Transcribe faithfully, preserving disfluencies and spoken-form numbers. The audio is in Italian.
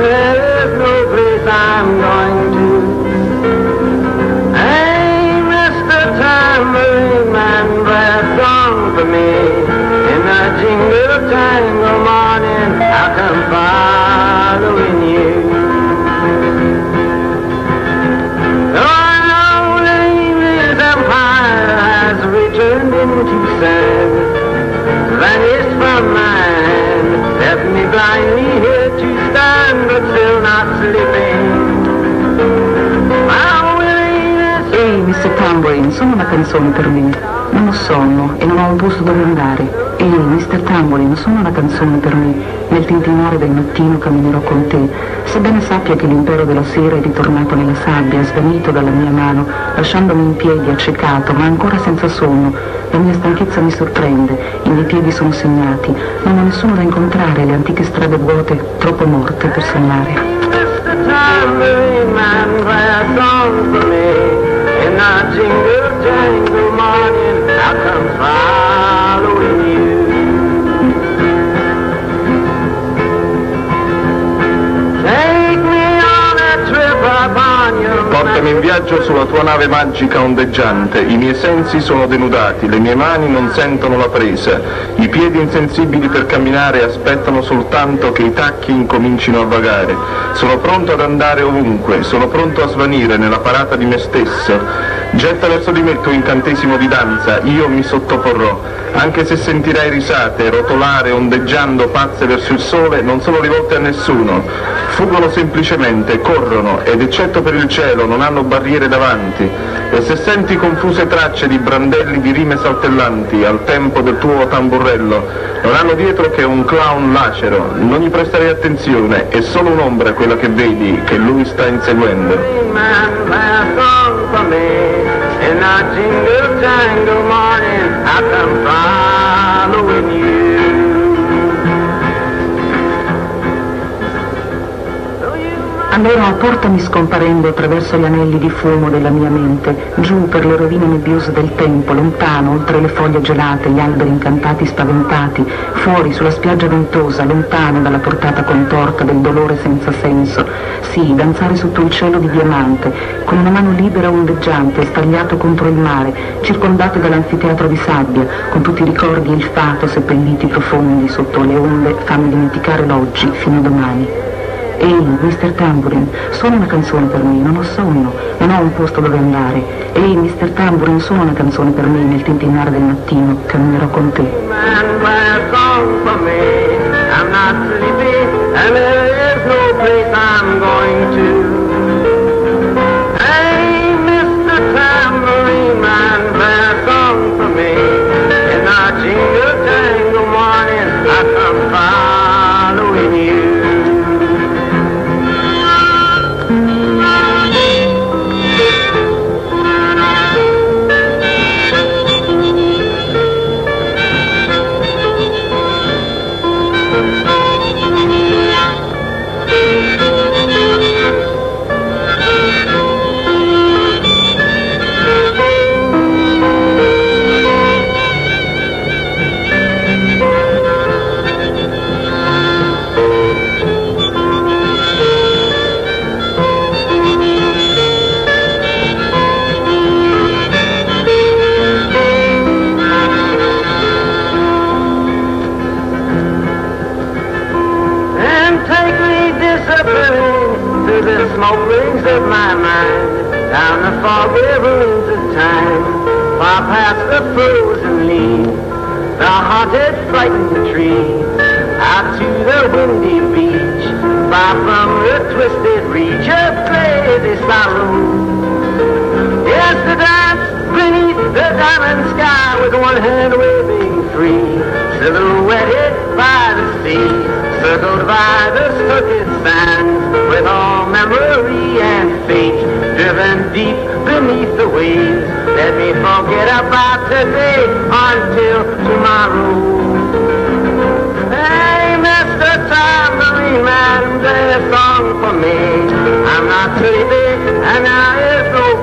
there's no place I'm going to. Hey, Mister Tambourine Man, play a song for me. In the jingle tangle morning, I'll come following you. Oh, I know the English Empire has returned into sand, vanished from my hand, left me blindly here to stand, but still not sleeping. Ehi, mister Tambourine, sono una canzone per me. Non ho sonno e non ho un posto dove andare. Ehi, mister Tambourine, sono una canzone per me. Nel tintinnare del mattino camminerò con te. Sebbene sappia che l'impero della sera è ritornato nella sabbia, svanito dalla mia mano, lasciandomi in piedi, accecato, ma ancora senza sonno. La mia stanchezza mi sorprende, i miei piedi sono segnati, non ho nessuno da incontrare, le antiche strade vuote, troppo morte per sognare. mister Tambourine Man, play a song for me. In a jingle jangle morning, I'll come following you. Take me on a trip upon your Portami in viaggio sulla tua nave magica ondeggiante, i miei sensi sono denudati, le mie mani non sentono la presa, i piedi insensibili per camminare aspettano soltanto che i tacchi incomincino a vagare. Sono pronto ad andare ovunque, sono pronto a svanire nella parata di me stesso. Getta verso di me il tuo incantesimo di danza, io mi sottoporrò. Anche se sentirai risate, rotolare, ondeggiando pazze verso il sole, non sono rivolte a nessuno. Fuggono semplicemente, corrono, ed eccetto per il cielo non hanno barriere davanti. E se senti confuse tracce di brandelli di rime saltellanti al tempo del tuo tamburello, non hanno dietro che un clown lacero. Non gli presterai attenzione, è solo un'ombra quella che vedi, che lui sta inseguendo. In a jingle jangle morning, I come following you. Allora portami scomparendo attraverso gli anelli di fumo della mia mente, giù per le rovine nebbiose del tempo, lontano, oltre le foglie gelate, gli alberi incantati spaventati, fuori sulla spiaggia ventosa, lontano dalla portata contorta del dolore senza senso. Sì, danzare sotto il cielo di diamante, con una mano libera ondeggiante, stagliato contro il mare, circondato dall'anfiteatro di sabbia, con tutti i ricordi e il fato seppelliti profondi sotto le onde, fammi dimenticare l'oggi fino a domani. Ehi, mister Tambourine, suona una canzone per me, non ho sonno, non ho un posto dove andare. Ehi, mister Tambourine, suona una canzone per me, nel tintinnare del mattino camminerò con te. Man, play a song for me. I'm not sleepy, and there is no place I'm going to. Hey, mister Tambourine Man, play a song for me. In a jingle jangle morning, I come following you. The smoke rings of my mind, down the fog rivers of time, far past the frozen leaves, the haunted, frightened tree, out to the windy beach, far from the twisted reach of crazy sorrow. Yes, to dance beneath the diamond sky with one hand waving free, silhouetted by the sea, circled by the circuit sands, with all memory and fate driven deep beneath the waves. Let me forget about today until tomorrow. Hey, mister Tambourine Man, play a song for me. I'm not sleepy and there is no